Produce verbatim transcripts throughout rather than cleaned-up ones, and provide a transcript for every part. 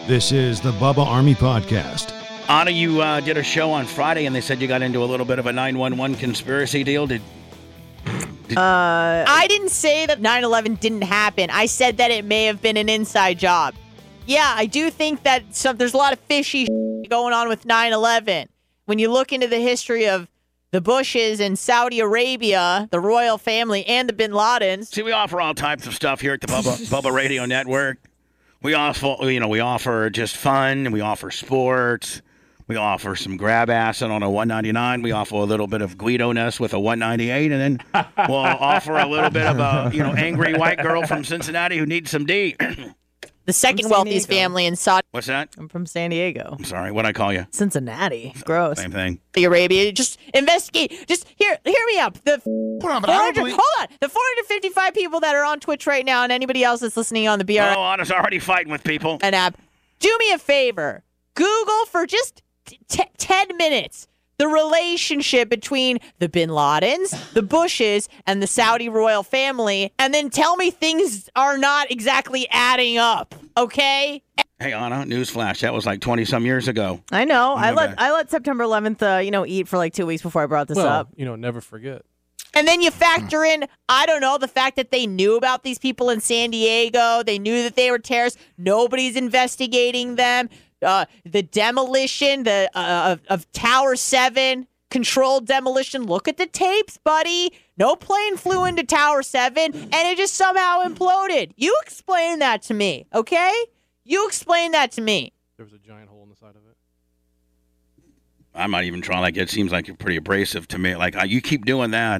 This is the Bubba Army Podcast. Anna, you uh, did a show on Friday, and they said you got into a little bit of a nine one one conspiracy deal. Did, did uh, I didn't say that nine eleven didn't happen. I said that it may have been an inside job. Yeah, I do think that some, there's a lot of fishy going on with nine eleven. When you look into the history of the Bushes and Saudi Arabia, the royal family, and the Bin Ladens. See, we offer all types of stuff here at the Bubba, Bubba Radio Network. We offer, you know, we offer just fun. We offer sports. We offer some grab acid on a one ninety-nine. We offer a little bit of Guido-ness with a one ninety-eight, and then we'll offer a little bit of a, you know, angry white girl from Cincinnati who needs some D. The second wealthiest family in Saudi. What's that? I'm from San Diego. I'm sorry. What'd I call you? Cincinnati. Gross. Same thing. Saudi Arabia. Just investigate. Just hear hear me out. The Hold on, but I don't believe- hold on. The four hundred fifty-five people that are on Twitch right now, and anybody else that's listening on the B R Oh, Anna's already fighting with people. An app. Do me a favor. Google for just t- ten minutes the relationship between the Bin Ladens, the Bushes, and the Saudi royal family, and then tell me things are not exactly adding up, okay? Hey, Anna, newsflash. That was like twenty-some years ago. I know. Oh, I let bad. I let September eleventh, uh, you know, eat for like two weeks before I brought this well, up. you know, never forget. And then you factor in, I don't know, the fact that they knew about these people in San Diego. They knew that they were terrorists. Nobody's investigating them. Uh, the demolition the uh, of, of Tower seven, controlled demolition. Look at the tapes, buddy. No plane flew into Tower seven, and it just somehow imploded. You explain that to me, okay? You explain that to me. There was a giant hole in the side of it. I'm not even trying. Like, it seems like you're pretty abrasive to me. Like, you keep doing that.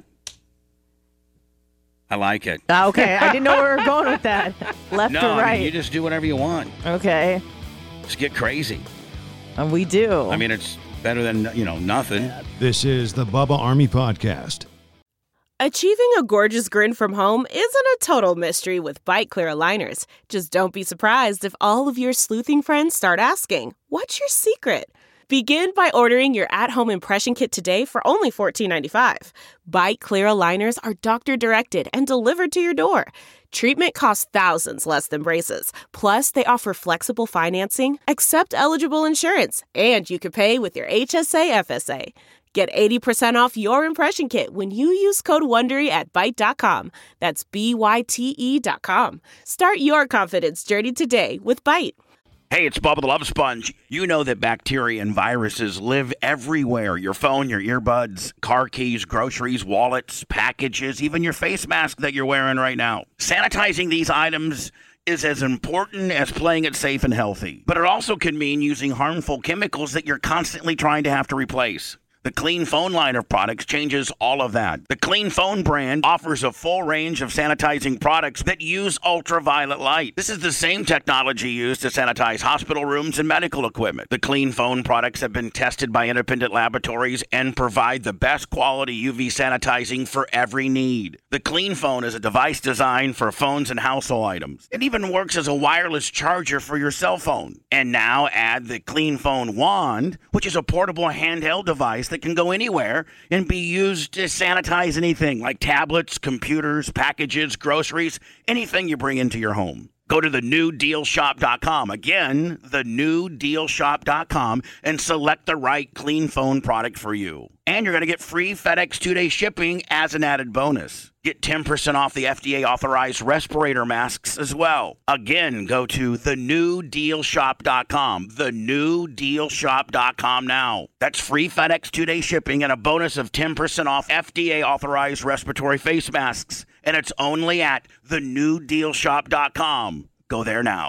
I like it. Uh, okay, I didn't know where we were going with that. Left no, or I right? mean, you just do whatever you want. Okay. Just get crazy. And we do. I mean, it's better than, you know, nothing. This is the Bubba Army Podcast. Achieving a gorgeous grin from home isn't a total mystery with Bite Clear aligners. Just don't be surprised if all of your sleuthing friends start asking, "What's your secret?" Begin by ordering your at-home impression kit today for only fourteen ninety-five. Bite Clear aligners are doctor-directed and delivered to your door. Treatment costs thousands less than braces. Plus, they offer flexible financing, accept eligible insurance, and you can pay with your H S A F S A. Get eighty percent off your impression kit when you use code WONDERY at Byte dot com. That's B Y T E dot com. Start your confidence journey today with Byte. Hey, it's Bubba the Love Sponge. You know that bacteria and viruses live everywhere. Your phone, your earbuds, car keys, groceries, wallets, packages, even your face mask that you're wearing right now. Sanitizing these items is as important as playing it safe and healthy. But it also can mean using harmful chemicals that you're constantly trying to have to replace. The Clean Phone line of products changes all of that. The Clean Phone brand offers a full range of sanitizing products that use ultraviolet light. This is the same technology used to sanitize hospital rooms and medical equipment. The Clean Phone products have been tested by independent laboratories and provide the best quality U V sanitizing for every need. The Clean Phone is a device designed for phones and household items. It even works as a wireless charger for your cell phone. And now add the Clean Phone Wand, which is a portable handheld device that can go anywhere and be used to sanitize anything like tablets, computers, packages, groceries, anything you bring into your home. Go to the new deal shop dot com. Again, the new deal shop dot com and select the right Clean Phone product for you. And you're going to get free FedEx two-day shipping as an added bonus. Get ten percent off the F D A-authorized respirator masks as well. Again, go to the new deal shop dot com. the new deal shop dot com now. That's free FedEx two-day shipping and a bonus of ten percent off F D A-authorized respiratory face masks. And it's only at the new deal shop dot com. Go there now.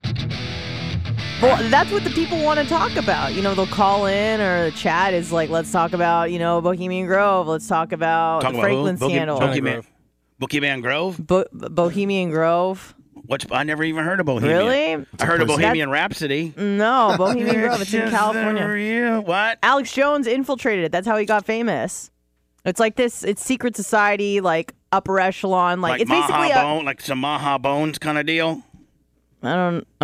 Well, that's what the people want to talk about. You know, they'll call in or the chat is like, let's talk about, you know, Bohemian Grove. Let's talk about Talk the about Franklin who? Bohe- scandal. Bohemian, Bohemian Grove? Bo- Bohemian Grove. What's I never even heard of Bohemian. Really? I heard of That's- Bohemian Rhapsody. No, Bohemian Grove. It's in Just California. a real- What? Alex Jones infiltrated it. That's how he got famous. It's like this. It's secret society, like upper echelon. Like, Like it's Maha basically a, Bone, like some Maha Bones kind of deal? I don't. I don't know what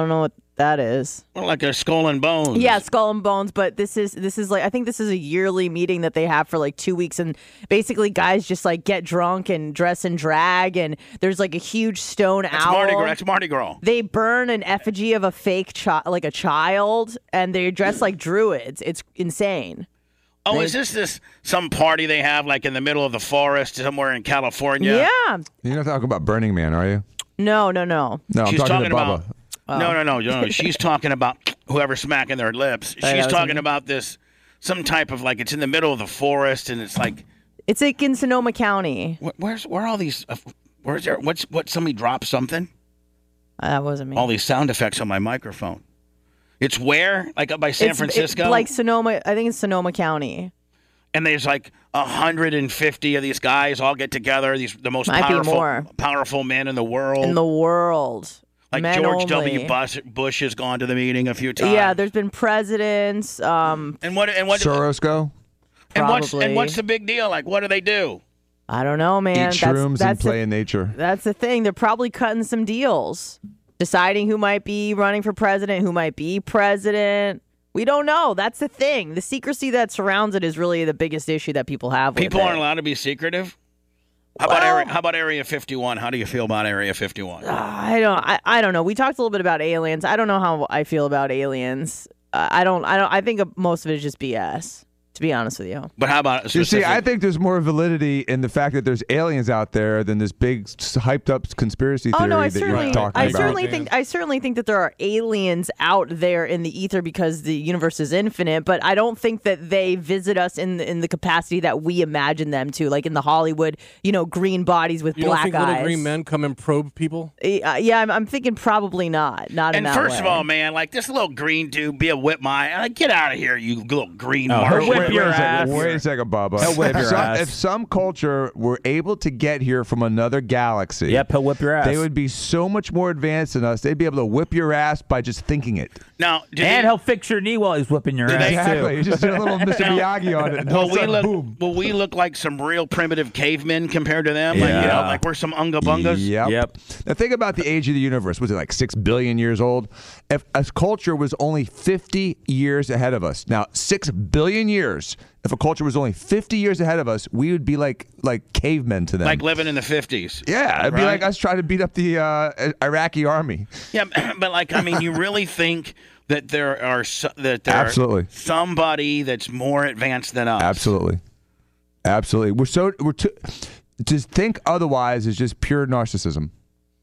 that is. Well, like a skull and bones. Yeah, skull and bones. But this is this is like I think this is a yearly meeting that they have for like two weeks, and basically guys just like get drunk and dress in drag, and there's like a huge stone That's owl. Mardi Gras. That's Mardi Gras. They burn an effigy of a fake child, like a child, and they dress like druids. It's insane. Oh, They- is this this some party they have like in the middle of the forest somewhere in California? Yeah. You're not talking about Burning Man, are you? No, no, no. No, She's I'm talking, talking to about. Bubba. No, no, no, no. She's talking about whoever's smacking their lips. that She's was talking me. about this some type of like it's in the middle of the forest and it's like It's like in Sonoma County. wh- where's where are all these? Uh, where's there? What's what? Somebody dropped something. Uh, That wasn't me. All these sound effects on my microphone. It's where like up by San It's- Francisco. It's like Sonoma. I think it's Sonoma County. and there's like one hundred fifty of these guys all get together. These the most Might be powerful more. powerful men in the world. In the world. like Men George only. W. Bush, Bush has gone to the meeting a few times. Yeah, there's been presidents. Um, and what and what Soros go? and what's and probably. what's the big deal? Like, what do they do? I don't know, man. Eat that's shrooms and that's play the, in nature. that's the thing. They're probably cutting some deals, deciding who might be running for president, who might be president. We don't know. That's the thing. The secrecy that surrounds it is really the biggest issue that people have. With People it. aren't allowed to be secretive. How about Well- area, how about Area fifty-one? How do you feel about Area fifty-one? I don't. I, I don't know. We talked a little bit about aliens. I don't know how I feel about aliens. Uh, I don't. I don't. I think most of it is just B S. To be honest with you. But how about You see, specific- I think there's more validity in the fact that there's aliens out there than this big, s- hyped-up conspiracy theory Oh no, I that certainly, you're talking I about. certainly think, I certainly think that there are aliens out there in the ether because the universe is infinite. But I don't think that they visit us in the, in the capacity that we imagine them to, like in the Hollywood, you know, green bodies with You don't black think eyes. little green men come and probe people? Uh, yeah, I'm, I'm thinking probably not. Not in And that first way. of all, man, like this little green dude be a whip my like, get out of here, you little green Oh, Martian. whip Wait, your wait a second, ass. wait a second, Bubba. He'll whip if, your some, ass. if some culture were able to get here from another galaxy, Yep, he'll whip your ass. they would be so much more advanced than us. They'd be able to whip your ass by just thinking it. Now, do and they, he'll fix your knee while he's whipping your ass Exactly. You too. just did a little Mister Miyagi on it. And all will of a we sudden, look boom. will we look like some real primitive cavemen compared to them? Like you know, Yeah. like we're some unga bungas. Yep. Yep. Now think about the age of the universe. Was it like six billion years old? If a culture was only fifty years ahead of us, now six billion years. If a culture was only fifty years ahead of us, we would be like like cavemen to them. Like living in the fifties. yeah, it'd be Right? like us trying to beat up the uh, Iraqi army. Yeah, but like I mean, you really think that there are so, that there Absolutely. somebody that's more advanced than us? Absolutely, absolutely. We're so we're too, to think otherwise is just pure narcissism.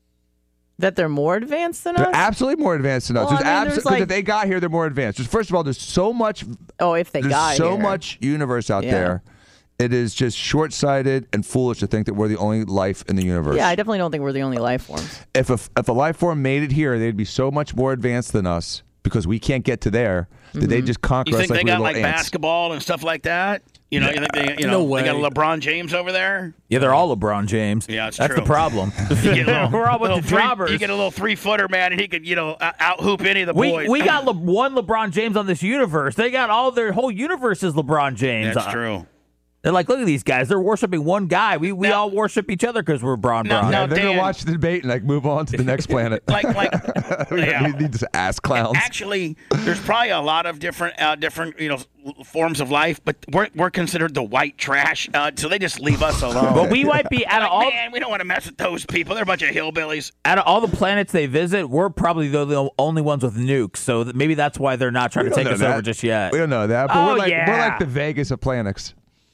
that they're more advanced than They're us. absolutely more advanced than us. Well, I There's mean, abso- there's 'cause like- if they got here, they're more advanced. Just- First of all, there's so much. oh, if they There's got so here. much universe out Yeah. there. It is just short-sighted and foolish to think that we're the only life in the universe. Yeah, I definitely don't think we're the only life forms. if a if a life form made it here, they'd be so much more advanced than us because we can't get to there. That Mm-hmm. they just conquer You us think like they we're got little like ants. basketball and stuff like that? You know, you think they, you know, No way. they got a LeBron James over there? Yeah, they're all LeBron James. Yeah, it's That's true. the problem. You get a little- We're all with little the three- jobbers. You get a little three footer, man, and he could, you know, out hoop any of the we boys. we got Le- one LeBron James on this universe. They got all their whole universe is LeBron James. That's Uh, true. They're like, look at these guys. They're worshiping one guy. We we Now- all worship each other because we're Bron Now- Bron. now- Yeah, they're Dan- gonna watch the debate and like move on to the next planet. Like, like, we, yeah. we need to ass clowns. Actually, there's probably a lot of different, uh, different, you know, forms of life, but we're we're considered the white trash, uh, so they just leave us alone. But we might be out of Like, all man, we don't want to mess with those people. They're a bunch of hillbillies. out of all the planets they visit, we're probably the, the only ones with nukes. So th- maybe that's why they're not trying We to don't take know us that. over just yet. We don't know that, but Oh, we're like we're yeah. like the Vegas of planets.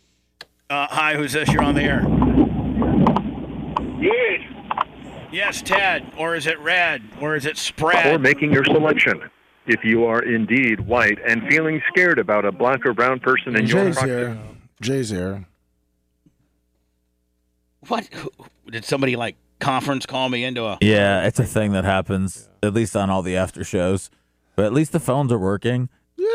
Uh, hi, who's this? You're on the air. Yes, Yes, Ted. Or is it Red? Or is it or Spread? making your selection. If you are indeed white and feeling scared about a black or brown person in your Jay's proximity, here. Jay's here. What? Who- Did somebody like conference call me into a? Yeah, it's a thing that happens, at least on all the after shows. But at least the phones are working.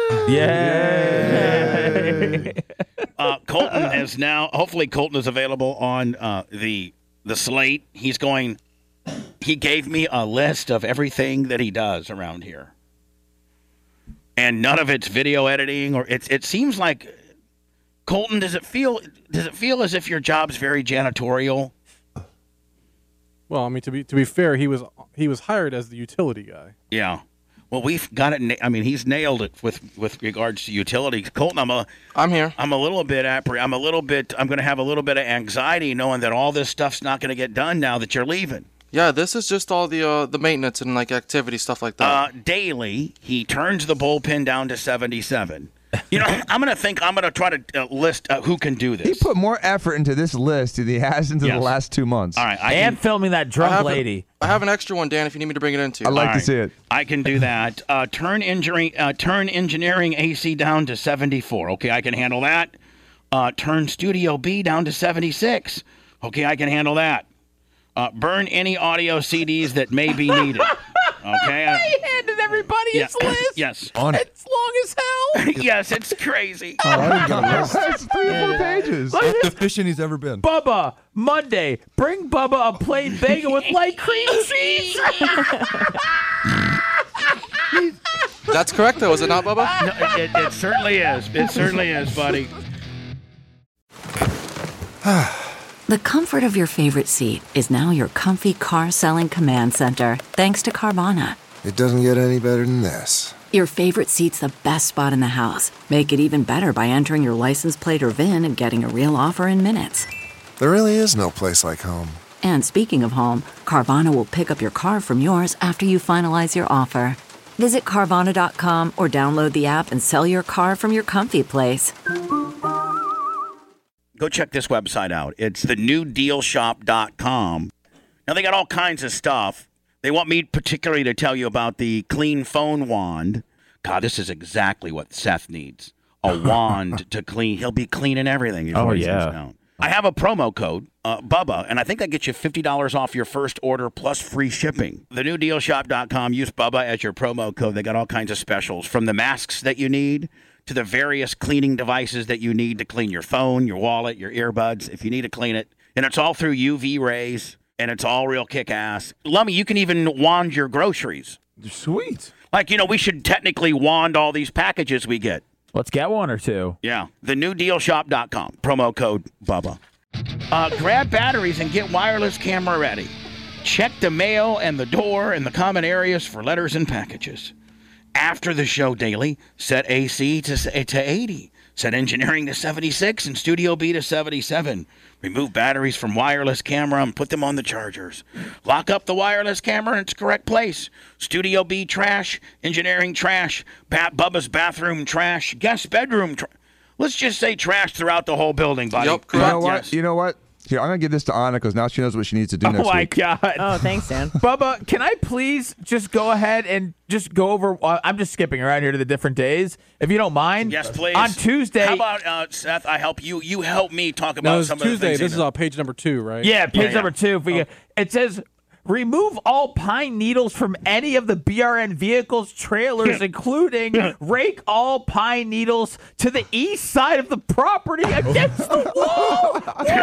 Yay! Uh, Colton is now. Hopefully, Colton is available on uh, the the slate. He's going. He gave me a list of everything that he does around here, and none of it's video editing or it's. It seems like Colton. Does it feel? Does it feel as if your job's very janitorial? Well, I mean, to be to be fair, he was he was hired as the utility guy. Yeah. Well, we've got it. Na- I mean, he's nailed it with, with regards to utilities. Colton, I'm a, I'm here. I'm a little bit appreh- I'm a little bit. I'm going to have a little bit of anxiety knowing that all this stuff's not going to get done now that you're leaving. Yeah, this is just all the uh, the maintenance and like activity stuff like that. Uh, daily, he turns the bullpen down to seventy-seven. You know, I'm going to think, I'm going to try to uh, list uh, who can do this. He put more effort into this list than he has into Yes. the last two months. All right. I and can, filming that I drunk have lady. A, I have an extra one, Dan, if you need me to bring it in too. I'd like All to right. see it. I can do that. Uh, turn, engineering, uh, turn engineering A C down to seventy-four. Okay, I can handle that. Uh, turn Studio B down to seventy-six. Okay, I can handle that. Uh, burn any audio C Ds that may be needed. Okay. I, He handed everybody yeah, his list. yes. On it. It's long as hell. Yes, it's crazy. Oh, I didn't get a list. That's three or four pages. Look at Most this. efficient he's ever been. Bubba, Monday, bring Bubba a plain bagel with light cream cheese. That's correct, though, is it not, Bubba? No, it, it certainly is. It certainly is, buddy. The comfort of your favorite seat is now your comfy car selling command center, thanks to Carvana. It doesn't get any better than this. Your favorite seat's the best spot in the house. Make it even better by entering your license plate or V I N and getting a real offer in minutes. There really is no place like home. And speaking of home, Carvana will pick up your car from yours after you finalize your offer. Visit Carvana dot com or download the app and sell your car from your comfy place. Go check this website out. It's the new deal shop dot com. Now, they got all kinds of stuff. They want me particularly to tell you about the clean phone wand. God, this is exactly what Seth needs. A wand to clean. He'll be cleaning everything. before Oh, he sits yeah. down. I have a promo code, uh, Bubba, and I think that gets you fifty dollars off your first order plus free shipping. The new deal shop dot com. Use Bubba as your promo code. They got all kinds of specials, from the masks that you need to the various cleaning devices that you need to clean your phone, your wallet, your earbuds, if you need to clean it. And it's all through U V rays, and it's all real kick-ass. Lummy, you can even wand your groceries. Sweet. Like, you know, we should technically wand all these packages we get. Let's get one or two. Yeah. The new deal shop dot com. Promo code Bubba. Uh, grab batteries and get wireless camera ready. Check the mail and the door and the common areas for letters and packages. After the show daily, set A C to, to eighty. Set engineering to seventy-six and Studio B to seventy-seven. Remove batteries from wireless camera and put them on the chargers. Lock up the wireless camera in its correct place. Studio B trash, engineering trash, ba- Bubba's bathroom trash, guest bedroom trash. Let's just say trash throughout the whole building, buddy. Yep, You correct. know what? Yes. You know what? Here, I'm going to give this to Anna because now she knows what she needs to do Oh next my week. God. Oh, thanks, Dan. Bubba, can I please just go ahead and just go over? Uh, I'm just skipping around here to the different days, if you don't mind. Yes, please. On Tuesday. How about, uh, Seth, I help you. You help me talk about No, it's some Tuesday. of the things. This you is know. on page number two, right? Yeah, page yeah. number two. If we get, it says, remove all pine needles from any of the B R N vehicles' trailers, including rake all pine needles to the east side of the property against the wall.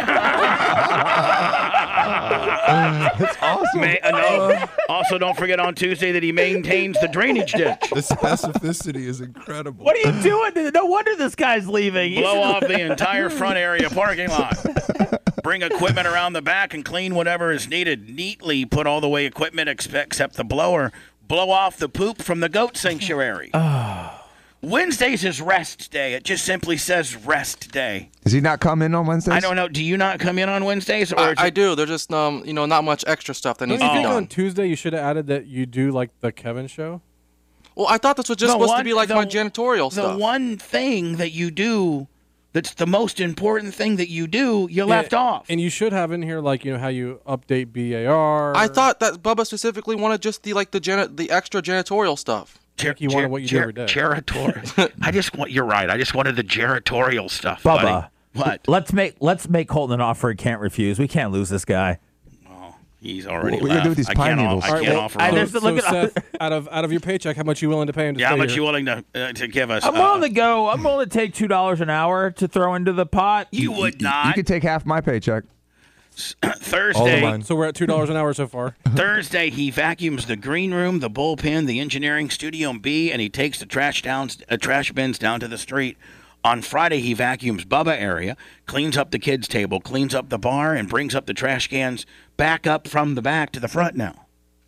That's awesome. May, uh, no. Also, don't forget on Tuesday that he maintains the drainage ditch. The specificity is incredible. What are you doing? No wonder this guy's leaving. You Blow should- off the entire front area parking lot. Bring equipment around the back and clean whatever is needed. Neatly put all the way equipment expe- except the blower. Blow off the poop from the goat sanctuary. Wednesday's is rest day. It just simply says rest day. Does he not come in on Wednesdays? I don't know. Do you not come in on Wednesdays? Or I, is I it- do. There's just um, you know, not much extra stuff that Don't needs you to be think done. on Tuesday you should have added that you do like the Kevin show? Well, I thought this was just The supposed one- to be like the- my janitorial The stuff. one thing that you do that's the most important thing that you do, you left Yeah, off. And you should have in here like you know how you update B A R. I thought that Bubba specifically wanted just the like the jani- the extra janitorial stuff. Ger- you wanted what you do every day. Geritorial. I just want. You're right. I just wanted the geritorial stuff, Bubba. buddy. What? Let's make let's make Colton an offer he can't refuse. We can't lose this guy. He's already What are you gonna left. do with these I pine can't, needles? I All right, can't well, offer. I- him. there's- So, look so at- Seth, out of out of your paycheck, how much you willing to pay him to yeah, how stay much here? you willing to uh, to give us? I'm Uh, willing to go. I'm willing to take two dollars an hour to throw into the pot. you would You not. could take half my paycheck. All of Thursday. mine. So we're at two dollars an hour so far. Thursday, he vacuums the green room, the bullpen, the engineering studio B, and he takes the trash down, uh, trash bins down to the street. On Friday, he vacuums Bubba area, cleans up the kids' table, cleans up the bar, and brings up the trash cans back up from the back to the front now.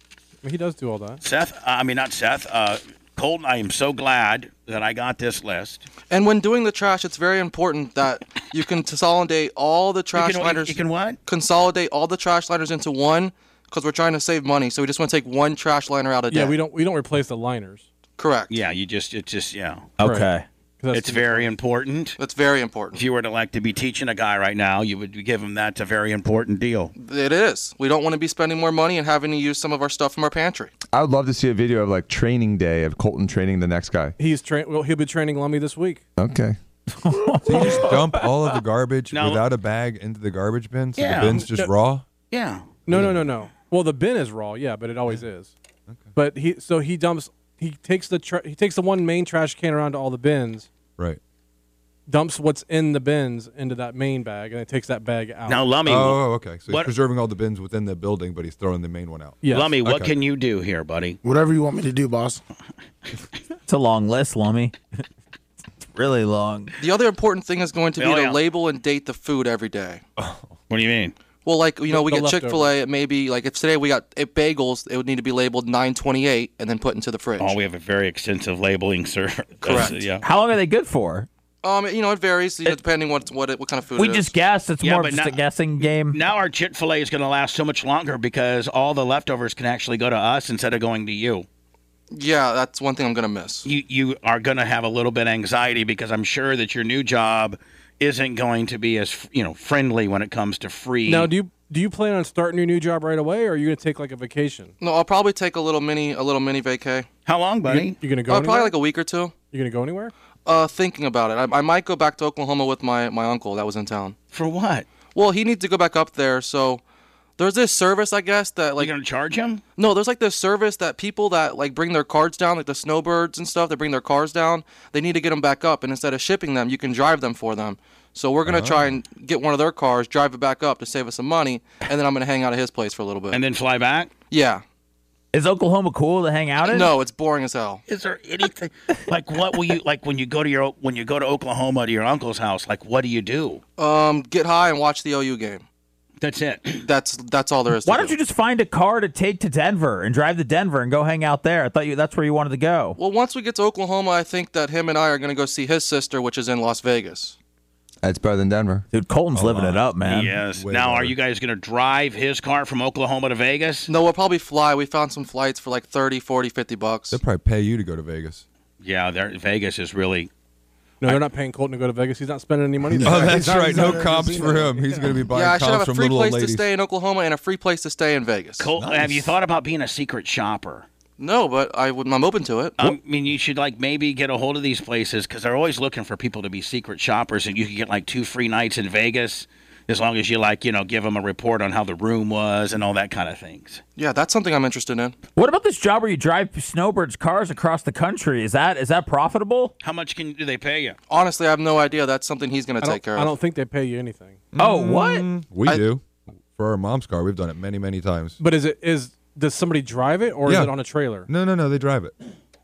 He does do all that. Seth, I mean, not Seth, uh, Colton, I am so glad that I got this list. And when doing the trash, it's very important that you can consolidate all the trash can- liners. you can what? Consolidate all the trash liners into one, because we're trying to save money. So we just want to take one trash liner out a day. Yeah, we don't we don't replace the liners. Correct. Yeah, you just, it just, yeah. Okay. It's very important. That's very important. If you were to like to be teaching a guy right now, you would give him that's a very important deal. It is. We don't want to be spending more money and having to use some of our stuff from our pantry. I would love to see a video of like training day of Colton training the next guy. He's tra- well, he'll be training Lummy this week. Okay. So you just dump all of the garbage No. without a bag into the garbage bin, so Yeah. the bin's just No. raw. Yeah. No, no, no, no. Well, the bin is raw, yeah, but it always is. Okay. But he so he dumps he takes the tra- he takes the one main trash can around to all the bins. Right. Dumps what's in the bins into that main bag, and then takes that bag out. Now, Lummy, Oh, okay. So what- he's preserving all the bins within the building, but he's throwing the main one out. Yes. Lummy, what Okay. can you do here, buddy? Whatever you want me to do, boss. It's a long list, Lummy. It's really long. The other important thing is going to be Oh, to yeah. label and date the food every day. What do you mean? Well, like, you know, we The get leftovers. Chick-fil-A, it may be, like, if today we got eh, bagels, it would need to be labeled nine twenty-eight and then put into the fridge. Oh, we have a very extensive labeling, sir. Correct. Yeah. How long are they good for? Um, you know, it varies, you know, depending what what it, what kind of food We it just is. guessed. It's Yeah, more but of just now- a guessing game. Now our Chick-fil-A is going to last so much longer because all the leftovers can actually go to us instead of going to you. Yeah, that's one thing I'm going to miss. You you are going to have a little bit of anxiety because I'm sure that your new job isn't going to be as, you know, friendly when it comes to free. Now, do you do you plan on starting your new job right away, or are you going to take like a vacation? No, I'll probably take a little mini a little mini vacay. How long, buddy? You, you going to go Uh, anywhere? probably like a week or two. You going to go anywhere? Uh, thinking about it. I, I might go back to Oklahoma with my, my uncle that was in town. For what? Well, he needs to go back up there, so there's this service, I guess, that like you going to charge him? No, there's like this service that people that like bring their cards down, like the snowbirds and stuff, they bring their cars down. They need to get them back up, and instead of shipping them, you can drive them for them. So we're gonna try and get one of their cars, drive it back up to save us some money, and then I'm gonna hang out at his place for a little bit. And then fly back? Yeah. Is Oklahoma cool to hang out in? No, it's boring as hell. Is there anything like what will you like when you go to your when you go to Oklahoma to your uncle's house? Like what do you do? Um, get high and watch the O U game. That's it. That's that's all there is. Why to don't do. you just find a car to take to Denver and drive to Denver and go hang out there? I thought you that's where you wanted to go. Well, once we get to Oklahoma, I think that him and I are gonna go see his sister, which is in Las Vegas. That's better than Denver. Dude, Colton's living it up, man. Yes. Way Now, are better. you guys going to drive his car from Oklahoma to Vegas? No, we'll probably fly. We found some flights for like thirty, forty, fifty bucks. They'll probably pay you to go to Vegas. Yeah, there, Vegas is really. No, they're not paying Colton to go to Vegas. He's not spending any money there. Oh, that's He's not- right. he's No not comps in the for casino. him. He's going to be buying Yeah, I should comps have a from free little old place to ladies. stay in Oklahoma and a free place to stay in Vegas. Colton, have you thought about being a secret shopper? No, but I would, I'm open to it. I mean, you should like maybe get a hold of these places because they're always looking for people to be secret shoppers, and you can get like two free nights in Vegas as long as you like, you know, give them a report on how the room was and all that kind of things. Yeah, that's something I'm interested in. What about this job where you drive snowbirds cars across the country? Is that is that profitable? How much can do they pay you? Honestly, I have no idea. That's something he's going I to don't, take care I of. don't think they pay you anything. Oh, what? We I- do. For our mom's car, we've done it many, many times. But is it is does somebody drive it or Yeah. is it on a trailer? No, no, no. They drive it.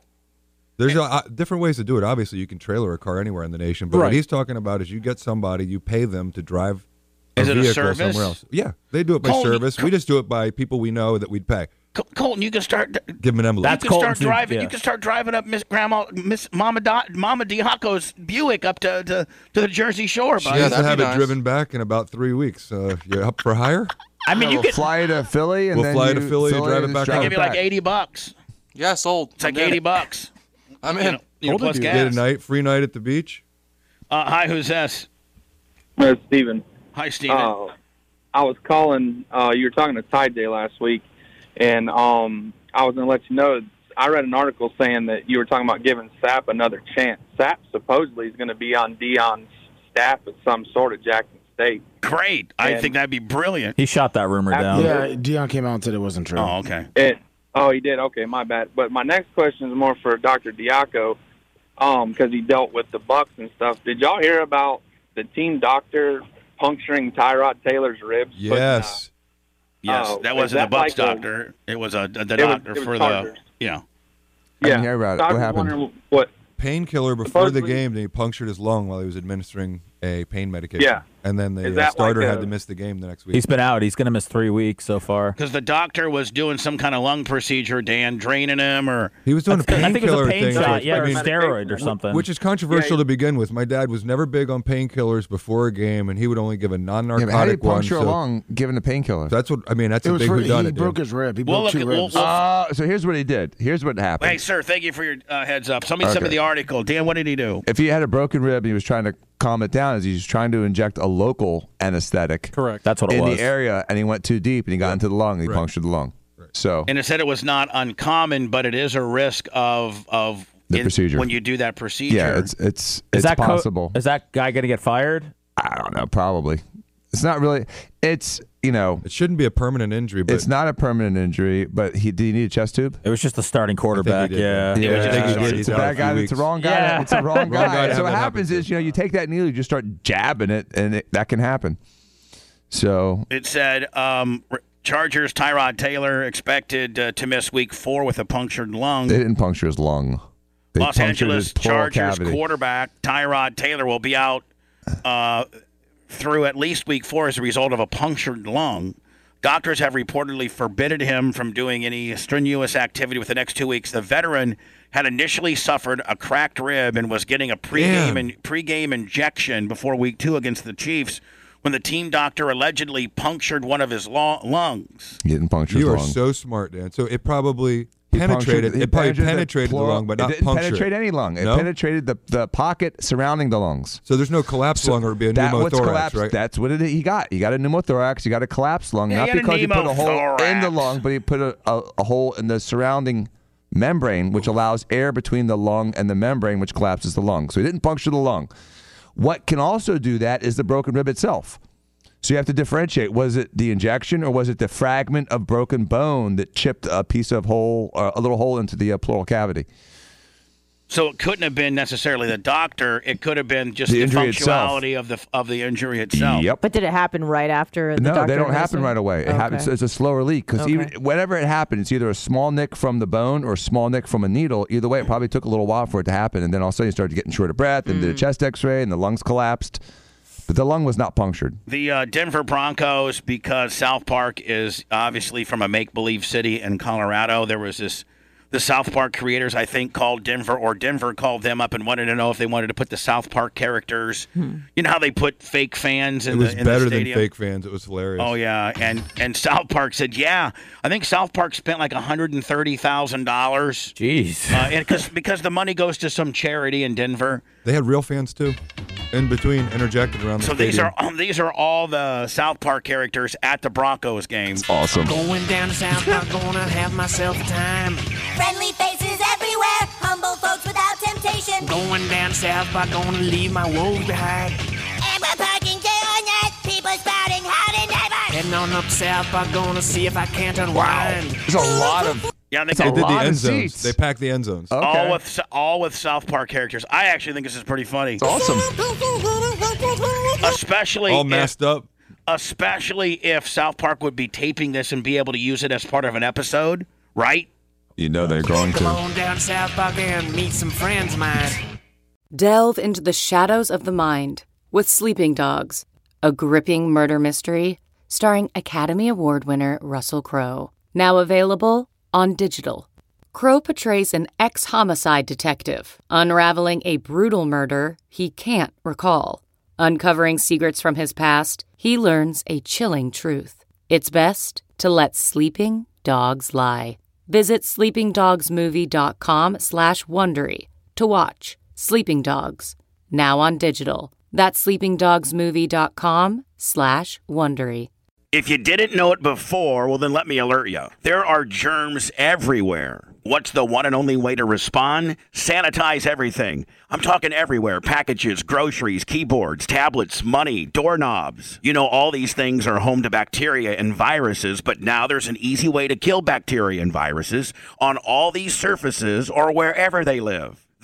There's uh, different ways to do it. Obviously, you can trailer a car anywhere in the nation. But Right. what he's talking about is you get somebody, you pay them to drive a Is it a vehicle service? somewhere else. Yeah, they do it by Colton, service. We just do it by people we know that we'd pay. Col- Colton, you can start. Give them an envelope. That's you can start Colton's new- driving. yeah. You can start driving up Miss Grandma, Miss Mama, Di- Mama Diaco's Buick up to, to to the Jersey Shore, She buddy. has to that'd have be it nice. driven back in about three weeks. Uh, you up for hire? I mean, Yeah, you we'll could fly to Philly and We'll then fly you, to Philly and drive it just back They home. give you like eighty bucks. Yeah, sold. It's like I'm in. eighty bucks. I'm You in. know, you know, Hold it, plus dude. Get a gas. night, free night at the beach. Uh, hi, who's this? Uh, Steven. Hi, Steven. Uh, I was calling. Uh, you were talking to Tide Day last week, and um, I was going to let you know. I read an article saying that you were talking about giving Sapp another chance. Sapp supposedly is going to be on Dion's staff at some sort of Jackson State. Great. I And- think that'd be brilliant. he shot that rumor down. Yeah, Dion came out and said it wasn't true. Oh, okay. It, oh, he did? Okay, my bad. But my next question is more for Doctor Diaco, um, because he dealt with the Bucks and stuff. Did y'all hear about the team doctor puncturing Tyrod Taylor's ribs? Yes. Yes, Oh, that is wasn't that the Bucks like a- doctor. It was a, the, the It was- doctor it was for Chargers. the. Yeah. I Yeah. didn't hear about it. So I What was happened? wondering what Painkiller before the Supposedly- game, then he punctured his lung while he was administering a pain medication. Yeah. And then the Is uh, that starter like a- had to miss the game the next week. He's been out. He's going to miss three weeks so far. Because the doctor was doing some kind of lung procedure, Dan, draining him, or He was doing a I think it was a painkiller pain thing. shot, so- yeah, I or mean, steroid or something. Which is controversial Yeah, to begin with. My dad was never big on painkillers before a game, and he would only give a Yeah, non-narcotic but how do you one. puncture so a lung given a painkiller? That's what I mean. That's It a was big for, he whodunit. broke dude. his rib. He Well, broke look two at- ribs. well, Uh, so here's what he did. Here's what happened. Hey, sir, thank you for your uh, heads up. Somebody sent me Okay. the article. Dan, what did he do? If he had a broken rib and he was trying to calm it down, is he was trying to inject a local anesthetic Correct. That's what it in was. the area, and he went too deep and he got into the lung and he Right. punctured the lung. So And it said it was not uncommon, but it is a risk of of The procedure. when you do that procedure. yeah, it's it's is it's that co- possible. is that guy going to get fired? I don't know. Probably. It's not really. It's you know. It shouldn't be a permanent injury, but It's not a permanent injury, but he did he need a chest tube? It was just the starting quarterback. did, Yeah. yeah. It was just Yeah, a starting it's a quarterback. bad Out a guy. few It's a weeks. wrong guy. Yeah. It's a wrong Wrong guy guy. to So have what that happens happen is to. you know you take that needle, you just start jabbing it, and it, that can happen. So It said um, R- Chargers Tyrod Taylor expected uh, to miss week four with a punctured lung. they didn't puncture his lung. They Los punctured Angeles his pleural Chargers cavity. quarterback Tyrod Taylor will be out uh, through at least week four as a result of a punctured lung. Doctors have reportedly forbidden him from doing any strenuous activity with the next two weeks. The veteran had initially suffered a cracked rib and was getting a pregame Damn. and pregame injection before week two against the Chiefs when the team doctor allegedly punctured one of his lo- lungs. He didn't puncture you his are lung. so smart, Dan. So it probably He penetrated. punctured- he It probably penetrated the penetrated the, pleural- lung, but it not didn't puncture. penetrate any lung. It No? penetrated the, the pocket surrounding the lungs. So there's no collapsed lung, or it'd be a That what's pneumothorax, collapsed. right? That's what it, he got. He got a pneumothorax. He got a collapsed lung, Yeah, not he had a because he put a hole in the pneumothorax. lung, but he put a, a, a hole in the surrounding membrane, which allows air between the lung and the membrane, which collapses the lung. So he didn't puncture the lung. What can also do that is the broken rib itself. So you have to differentiate. Was it the injection or was it the fragment of broken bone that chipped a piece of hole, uh, a little hole into the uh, pleural cavity? So it couldn't have been necessarily the doctor. It could have been just The the, injury itself. functionality of the of the injury itself. Yep. But did it happen right after the No, doctor they don't administered? happen right away. It Okay. happens. It's a slower leak because Okay. even whenever it happened, it's either a small nick from the bone or a small nick from a needle. Either way, it probably took a little while for it to happen, and then all of a sudden you started getting short of breath, and did a chest X-ray, and the lungs collapsed. But the lung was not punctured. The uh, Denver Broncos, because South Park is obviously from a make-believe city in Colorado, there was this, the South Park creators, I think, called Denver, or Denver called them up and wanted to know if they wanted to put the South Park characters. You know how they put fake fans in It was the in better the than stadium? fake fans. It was hilarious. Oh, yeah. And and South Park said, yeah. I think South Park spent like one hundred thirty thousand dollars. Jeez. Uh, and cause, because the money goes to some charity in Denver. They had real fans too, in between, interjected around the So stadium. these are um, these are all the South Park characters at the Broncos game. Awesome. Going down to South Park, gonna have myself a time. Friendly faces everywhere, humble folks without temptation. Going down to South Park, gonna leave my woes behind. And we're parking doing it, people spouting howdy neighbor. Heading on up South Park, gonna see if I can't unwind. There's a lot of. Yeah, I think They they did the lot of end zones. seats. They packed the end zones. Okay. all with all with South Park characters. I actually think this is pretty funny, It's awesome. especially All if, masked up. especially if South Park would be taping this and be able to use it as part of an episode, right? You know they're going Come to. on down to South Park and meet some friends of mine. Delve into the shadows of the mind with Sleeping Dogs, a gripping murder mystery starring Academy Award winner Russell Crowe. Now available on digital. Crowe portrays an ex-homicide detective unraveling a brutal murder he can't recall. Uncovering secrets from his past, he learns a chilling truth. It's best to let sleeping dogs lie. Visit sleepingdogsmovie.com slash Wondery to watch Sleeping Dogs, now on digital. That's sleepingdogsmovie.com slash Wondery. If you didn't know it before, well, then let me alert you. There are germs everywhere. What's the one and only way to respond? Sanitize everything. I'm talking everywhere. Packages, groceries, keyboards, tablets, money, doorknobs. You know, all these things are home to bacteria and viruses, but now there's an easy way to kill bacteria and viruses on all these surfaces or wherever they live.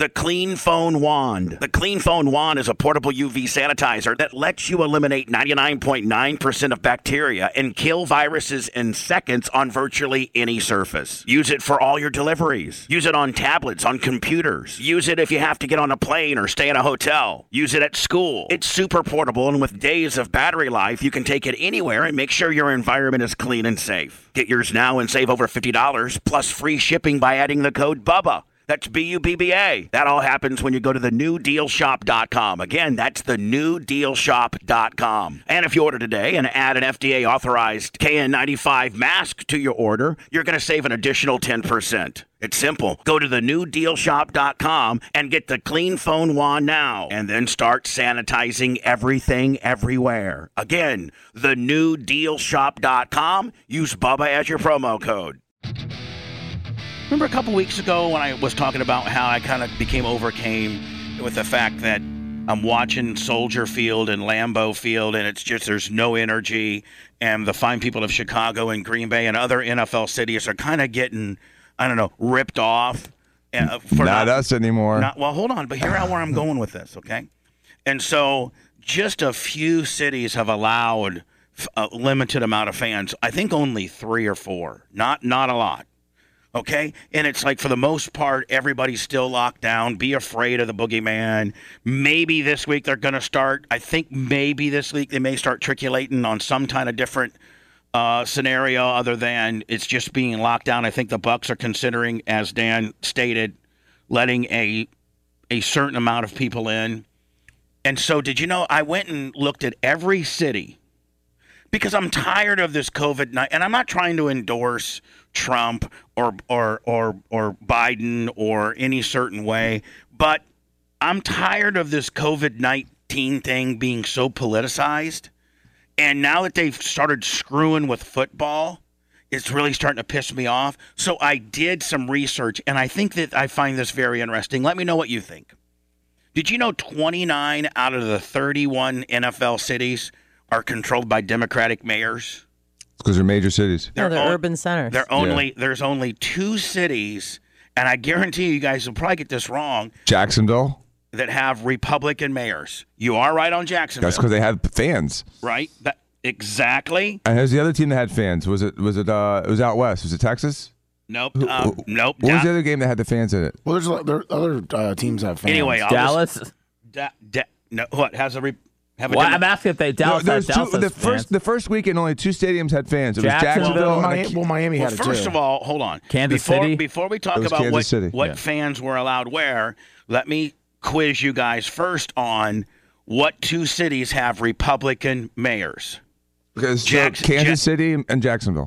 The Clean Phone Wand. The Clean Phone Wand is a portable U V sanitizer that lets you eliminate ninety-nine point nine percent of bacteria and kill viruses in seconds on virtually any surface. Use it for all your deliveries. Use it on tablets, on computers. Use it if you have to get on a plane or stay in a hotel. Use it at school. It's super portable, and with days of battery life, you can take it anywhere and make sure your environment is clean and safe. Get yours now and save over fifty dollars plus free shipping by adding the code BUBBA. That's B U B B A. That all happens when you go to the new deal shop dot com. Again, that's the new deal shop dot com. And if you order today and add an F D A-authorized K N ninety-five mask to your order, you're going to save an additional ten percent. It's simple. Go to the new deal shop dot com and get the Clean Phone Wand now, and then start sanitizing everything everywhere. Again, the new deal shop dot com. Use Bubba as your promo code. Remember a couple weeks ago when I was talking about how I kind of became overcame with the fact that I'm watching Soldier Field and Lambeau Field, and it's just there's no energy, and the fine people of Chicago and Green Bay and other N F L cities are kind of getting, I don't know, ripped off. Uh, for not, not us anymore. Not, well, hold on, but here where I'm going with this, okay? And so just a few cities have allowed a limited amount of fans. I think only three or four, not not a lot. Okay? And it's like, for the most part, everybody's still locked down. Be afraid of the boogeyman. Maybe this week they're going to start, I think maybe this week they may start triculating on some kind of different uh, scenario other than it's just being locked down. I think the Bucs are considering, as Dan stated, letting a a certain amount of people in. And so, did you know, I went and looked at every city because I'm tired of this COVID nineteen, and I'm not trying to endorse Trump or or or or Biden or any certain way, but I'm tired of this COVID nineteen thing being so politicized. And now that they've started screwing with football, it's really starting to piss me off. So I did some research, and I think that I find this very interesting. Let me know what you think. Did you know twenty-nine out of the thirty-one N F L cities are controlled by Democratic mayors? Because they're major cities. No, they're on- urban centers. They're only yeah. There's only two cities, and I guarantee you, you guys will probably get this wrong. Jacksonville, that have Republican mayors. You are right on Jacksonville. That's because they have fans. Right. That, exactly. And who's the other team that had fans? Was it? Was it? Uh, it was out west. Was it Texas? Nope. Uh, nope. What was the other game that had the fans in it? Well, there's like, there other uh, teams have fans. Anyway, I'll Dallas. Just, da, da, no, what has a? Re, have a well, demo- I'm asking if they Dallas no, has two, Dallas the has first fans. the first weekend only two stadiums had fans. It was Jacksonville, Jacksonville. Well, and Miami, well, Miami well, had it first too. of all, hold on. Kansas before, City? Before we talk It was about Kansas what City. what Yeah. fans were allowed where, let me quiz you guys first on what two cities have Republican mayors. Because Jackson- Kansas Ja- City and Jacksonville.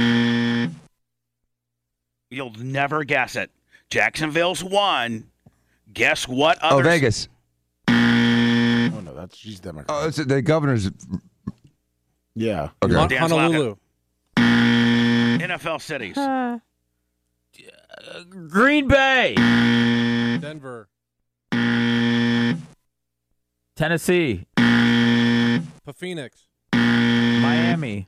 You'll never guess it. Jacksonville's one. Guess what Oh, other Vegas. Oh no, that's she's Democrat. Oh, it's the governor's. Yeah. Okay. Hon- Dan's Honolulu. N F L cities. Uh, Green Bay. Denver. Tennessee. Phoenix. Miami.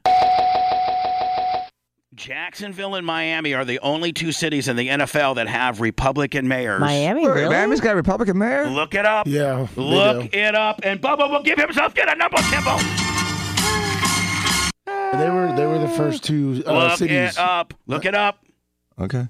Jacksonville and Miami are the only two cities in the N F L that have Republican mayors. Miami, Wait, really? Miami's got a Republican mayor? Look it up. Yeah. they Look do. it up, and Bubba will give himself get a number tempo. They were they were the first two uh, Look cities. it up. Look it up. Okay.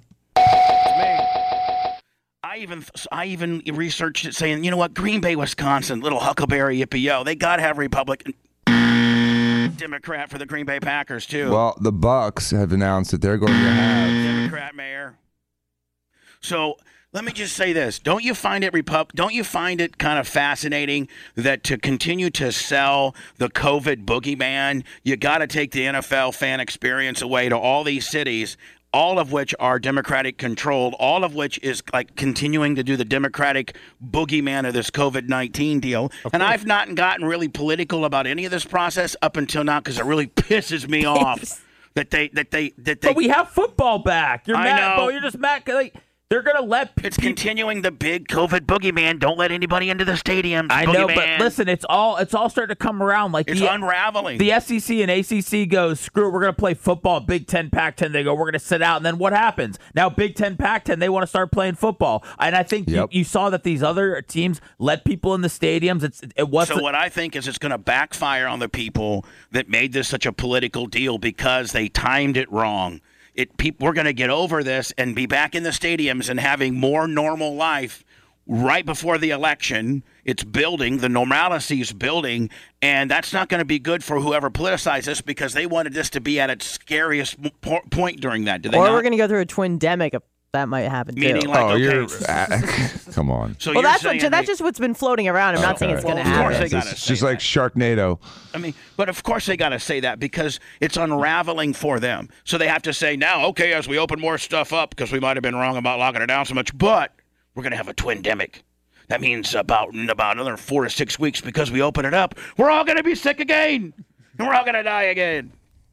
I even I even researched it, saying, you know what, Green Bay, Wisconsin, little Huckleberry yippee yo, they got to have Republican, Democrat for the Green Bay Packers too. Well, the Bucs have announced that they're going to have. Democrat mayor. So let me just say this: don't you find it Repub- Don't you find it kind of fascinating that to continue to sell the COVID boogeyman, you got to take the N F L fan experience away to all these cities, all of which are Democratic controlled, all of which is like continuing to do the Democratic boogeyman of this COVID nineteen deal. And I've not gotten really political about any of this process up until now because it really pisses me off that they that they that they. But we have football back. You're I mad. know. Bo, you're just mad. Like, They're going to let It's continuing the big COVID boogeyman. Don't let anybody into the stadiums. I know, boogeyman. but listen, it's all it's all starting to come around. Like It's the, unraveling. The S E C and A C C goes, screw it, we're going to play football. Big Ten, Pac ten, they go, we're going to sit out. And then what happens? Now Big Ten, Pac ten, they want to start playing football. And I think Yep. you, you saw that these other teams let people in the stadiums. It's it wasn't. So what I think is it's going to backfire on the people that made this such a political deal because they timed it wrong. It people, we're going to get over this and be back in the stadiums and having more normal life right before the election. It's building. The normalcy is building, and that's not going to be good for whoever politicized this because they wanted this to be at its scariest po- point during that. Did they Or not? we're going to go through a twin-demic. That might happen, Meaning too. like, oh, okay. you're come on. So well, you're that's, what, saying that's they- just what's been floating around. I'm not saying it's Okay. going to Well, of course happen. they gotta It's say just like Sharknado. I mean, but of course they got to say that because it's unraveling for them. So they have to say now, okay, as we open more stuff up, because we might have been wrong about locking it down so much, but we're going to have a twin-demic. That means about in about another four to six weeks because we open it up, we're all going to be sick again, and we're all going to die again.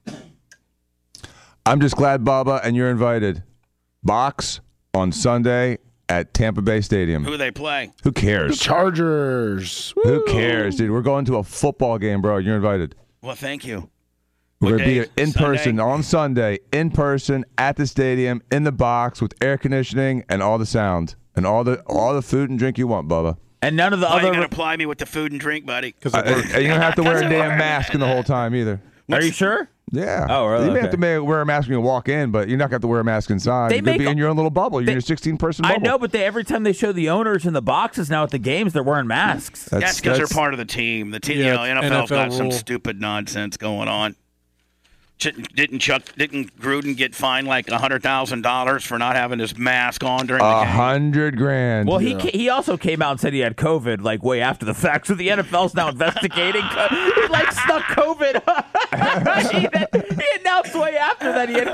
I'm just glad, Bubba, and you're invited. Box on Sunday at Tampa Bay Stadium. Who they play? Who cares? The Chargers. Who Woo. cares, dude? We're going to a football game, bro. You're invited. Well, thank you. We're What going to day? be in Sunday? person on Sunday, in person at the stadium, in the box with air conditioning and all the sound and all the all the food and drink you want, Bubba. And none of the Why are you other. going to ply me with the food and drink, buddy? Uh, and you don't have to wear a Doesn't damn work. mask the whole time either. Are you sure? Yeah. Oh, really? You may Okay. have to may wear a mask when you walk in, but you're not going to have to wear a mask inside. They You're going to make be in a- your own little bubble. You're they- in your sixteen-person I bubble. know, but they, every time they show the owners in the boxes now at the games, they're wearing masks. That's because they're part of the team. The team, Yeah, you know, N F L's N F L got some rule. stupid nonsense going on. Ch- Didn't Chuck? Didn't Gruden get fined like a hundred thousand dollars for not having his mask on during the A game? hundred grand. Well, he ca- he also came out and said he had COVID like way after the fact, so the N F L's now investigating. co- He like snuck COVID. he, he announced way after that he had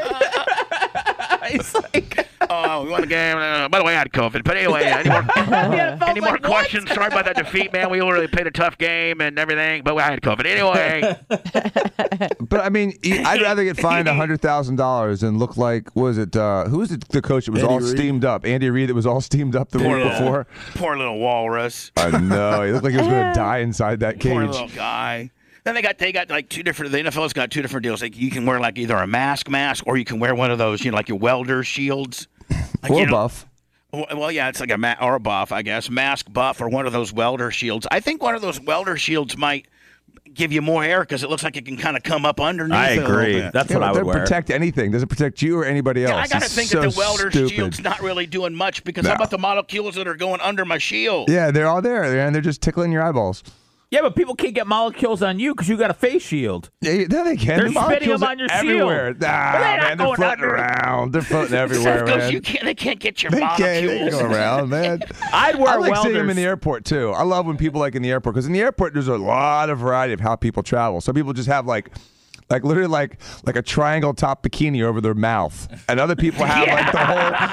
COVID. He's like, Oh, we won the game. Uh, by the way, I had COVID. But anyway, any more, any more questions? Sorry about that defeat, man. We really played a tough game and everything, but I had COVID. Anyway, But I mean, e- I'd rather get fined a hundred thousand dollars than look like what was it? Uh, who was it? The coach that was Andy all Reid? steamed up. Andy Reid that was all steamed up the Poor week little- before. poor little walrus. I know. He looked like he was going to die inside that Poor cage. little guy. Then they got they got like two different. The N F L's got two different deals. Like you can wear like either a mask mask or you can wear one of those, you know, like your welder shields. Like, Or you know- buff. Well, well, yeah, it's like a ma- or a buff, I guess, mask buff or one of those welder shields. I think one of those welder shields might give you more air because it looks like it can kind of come up underneath. I it a little agree. bit. That's Yeah, what but I would doesn't wear. protect anything. Doesn't protect you or anybody else. Yeah, I got to It's think so that the welder stupid. shield's not really doing much because No. how about the molecules that are going under my shield? Yeah, they're all there, and they're just tickling your eyeballs. Yeah, but people can't get molecules on you because you got a face shield. Yeah, no, they can. They're The spitting molecules them are on your everywhere. shield. Nah, But they're not man, they're going floating under. around. They're floating everywhere, Seth goes, man. you can't, they can't get your They can't molecules. they go around, man. I'd wear I like seeing them welders. in the airport too. I love when people like in the airport because in the airport there's a lot of variety of how people travel. Some people just have like, like literally like like a triangle top bikini over their mouth, and other people have like the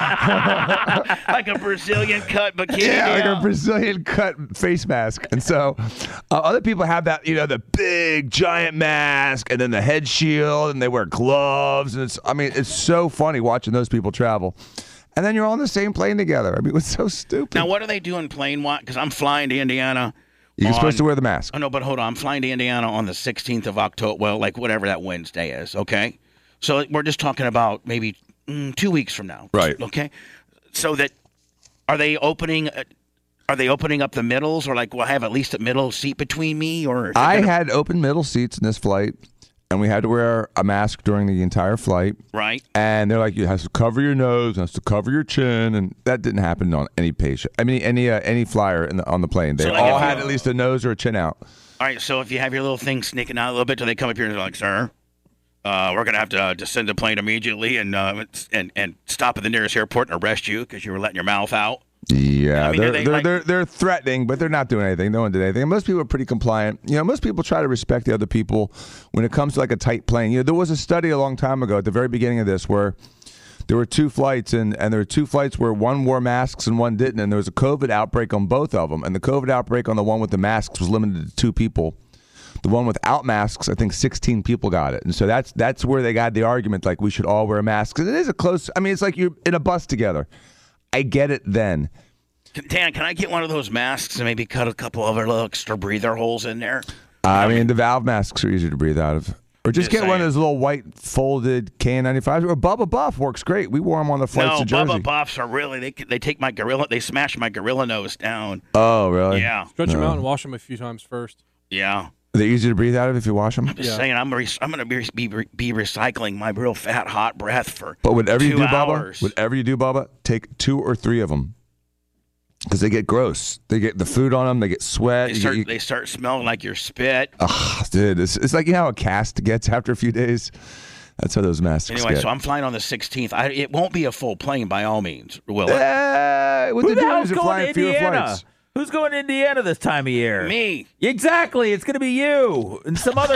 whole like a Brazilian cut bikini. yeah, like a Brazilian cut face mask. And so uh, other people have that, you know, the big giant mask and then the head shield, and they wear gloves, and it's I mean it's so funny watching those people travel. And then you're all on the same plane together. I mean, it's so stupid. Now, what are they doing plane wise? Because I'm flying to Indiana. You're on- supposed to wear the mask. Oh, no, but hold on. I'm flying to Indiana on the sixteenth of October. Well, like whatever that Wednesday is, okay? So we're just talking about maybe mm, two weeks from now. Right. Okay? So that, are they opening, uh, are they opening up the middles or like, will I have at least a middle seat between me? Or is it I gonna- had open middle seats in this flight, and we had to wear a mask during the entire flight. Right. And they're like, you have to cover your nose, it has to cover your chin, and that didn't happen on any patient. I mean, any uh, any flyer in the, on the plane. They So, like, all if you- had at least a nose or a chin out. All right, so if you have your little thing sneaking out a little bit, do they come up here and they're like, sir, uh, we're going to have to uh, descend the plane immediately and, uh, and and stop at the nearest airport and arrest you because you were letting your mouth out? Yeah, I mean, they're are they they're, like- they're they're threatening, but they're not doing anything. No one did anything. And most people are pretty compliant. You know, most people try to respect the other people when it comes to like a tight plane. You know, there was a study a long time ago at the very beginning of this where there were two flights, and, and there were two flights where one wore masks and one didn't, and there was a COVID outbreak on both of them. And the COVID outbreak on the one with the masks was limited to two people. The one without masks, I think sixteen people got it. And so that's that's where they got the argument, like we should all wear masks. And it is a close, I mean, it's like you're in a bus together. I get it then. Dan, can I get one of those masks and maybe cut a couple of little extra breather holes in there? I mean, the valve masks are easier to breathe out of. Or just, Just get saying. one of those little white folded K N ninety-fives. Or Bubba Buff works great. We wore them on the flights No, to Jersey. Bubba Buffs are really, they they take my gorilla, they smash my gorilla nose down. Oh, really? Yeah. Stretch them No. out and wash them a few times first. Yeah. They're easy to breathe out of if you wash them? I'm just saying, I'm re- I'm going to be, be be recycling my real fat, hot breath for But whatever two you do, hours. Bubba, whatever you do, Bubba, take two or three of them. Because they get gross. They get the food on them. They get sweat. They You start, get- you- they start smelling like your spit. Ugh, dude, it's, it's like you know how a cast gets after a few days? That's how those masks Anyway, get. so I'm flying on the sixteenth. I, it won't be a full plane by all means, will it? Uh, what Who they're the doing hell's is they're going flying to fewer Indiana? flights. Who's going to Indiana this time of year? Me. Exactly. It's going to be you and some other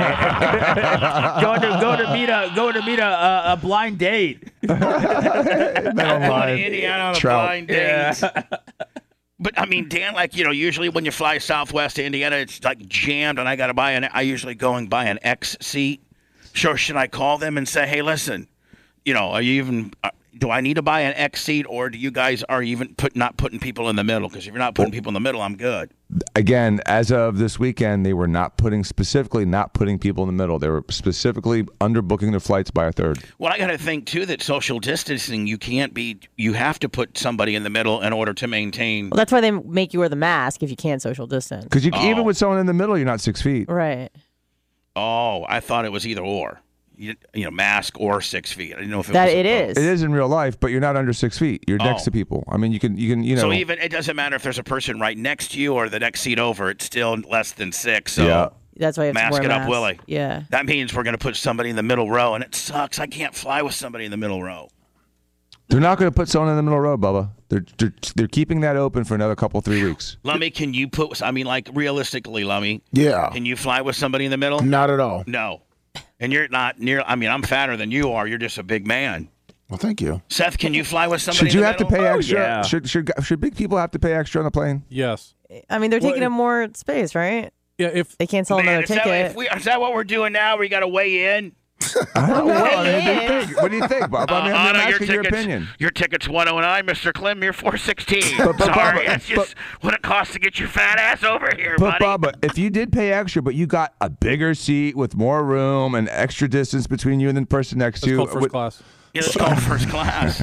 guy going to going to meet a going to meet a, a, a blind date. I'm going to Indiana on a Trout. blind date. But I mean, Dan, like you know, usually when you fly Southwest to Indiana, it's like jammed, and I got to buy an. I usually go and buy an X seat. So should I call them and say, hey, listen, you know, are you even? Uh, do I need to buy an X seat, or do you guys are even put not putting people in the middle? Because if you're not putting people in the middle, I'm good. Again, as of this weekend, they were not putting, specifically not putting people in the middle. They were specifically underbooking their flights by a third. Well, I got to think too that social distancing, you can't be. You have to put somebody in the middle in order to maintain. Well, that's why they make you wear the mask if you can't social distance. Because you Oh. even with someone in the middle, you're not six feet. Right. Oh, I thought it was either or. You, you know, mask or six feet. I didn't know if it That was it both. is. It is in real life, but you're not under six feet. You're next Oh. to people. I mean, you can, you can, you know. So even it doesn't matter if there's a person right next to you or the next seat over. It's still less than six. So Yeah. That's why you have mask to wear it a up, mask. Willie. Yeah. That means we're going to put somebody in the middle row, and it sucks. I can't fly with somebody in the middle row. They're not going to put someone in the middle row, Bubba. They're, they're they're keeping that open for another couple, three weeks. Lummy, can you put? I mean, like realistically, Lummy. Yeah. Can you fly with somebody in the middle? Not at all. No. And you're not near. I mean, I'm fatter than you are. You're just a big man. Well, thank you. Seth, can you fly with somebody? Should you in the have to middle? pay Oh, extra? yeah. Should should should big people have to pay extra on the plane? Yes. I mean, they're Well, taking if- up more space, right? Yeah. If They can't sell Man, another is, that, ticket. if we, is that what we're doing now? We got to weigh in. I don't know. I mean, Weigh what do you in. think? What do you think, Bob? I mean, Uh, I'm Anna, asking your ticket's, opinion. Your ticket's one oh nine, Mister Clem. You're four sixteen. But- but, Sorry, Bubba, that's but- just what it costs to get your fat ass over here, But buddy. Bubba, if you did pay extra, but you got a bigger seat with more room and extra distance between you and the person next it's to you, called first would- class. Yeah, it's called first class.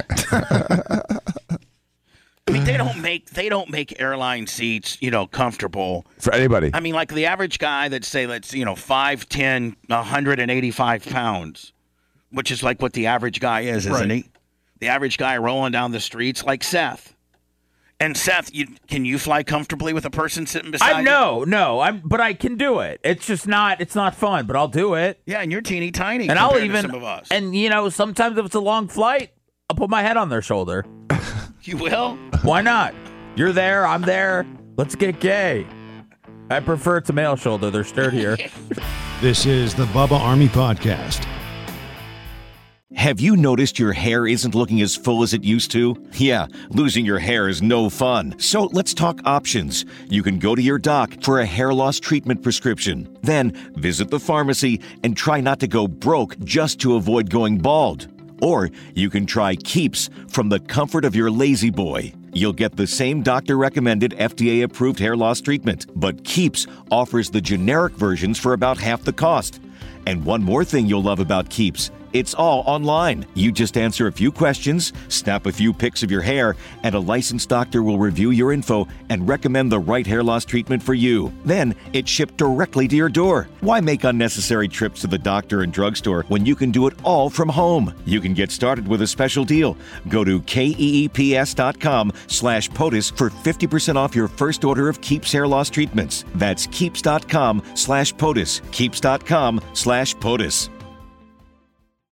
I mean, they don't make they don't make airline seats, you know, comfortable. for anybody. I mean, like the average guy that say, let's, you know, five, ten, one hundred eighty-five pounds, which is like what the average guy is, isn't Right. he? The average guy rolling down the streets like Seth. And Seth, you, can you fly comfortably with a person sitting beside I you? no, no, I'm but I can do it. It's just not it's not fun, but I'll do it. Yeah, and you're teeny tiny And I'll compared even to some of us. and you know, sometimes if it's a long flight, I'll put my head on their shoulder. You will? Why not? You're there, I'm there. Let's get gay. I prefer it's a male shoulder. They're sturdier. This is the Bubba Army Podcast. Have you noticed your hair isn't looking as full as it used to? Yeah, losing your hair is no fun. So let's talk options. You can go to your doc for a hair loss treatment prescription. Then visit the pharmacy and try not to go broke just to avoid going bald. Or you can try Keeps from the comfort of your lazy boy. You'll get the same doctor-recommended F D A-approved hair loss treatment, but Keeps offers the generic versions for about half the cost. And one more thing you'll love about Keeps. It's all online. You just answer a few questions, snap a few pics of your hair, and a licensed doctor will review your info and recommend the right hair loss treatment for you. Then it's shipped directly to your door. Why make unnecessary trips to the doctor and drugstore when you can do it all from home? You can get started with a special deal. Go to keeps.com slash POTUS for fifty percent off your first order of Keeps hair loss treatments. That's keeps.com slash POTUS. Keeps.com slash POTUS.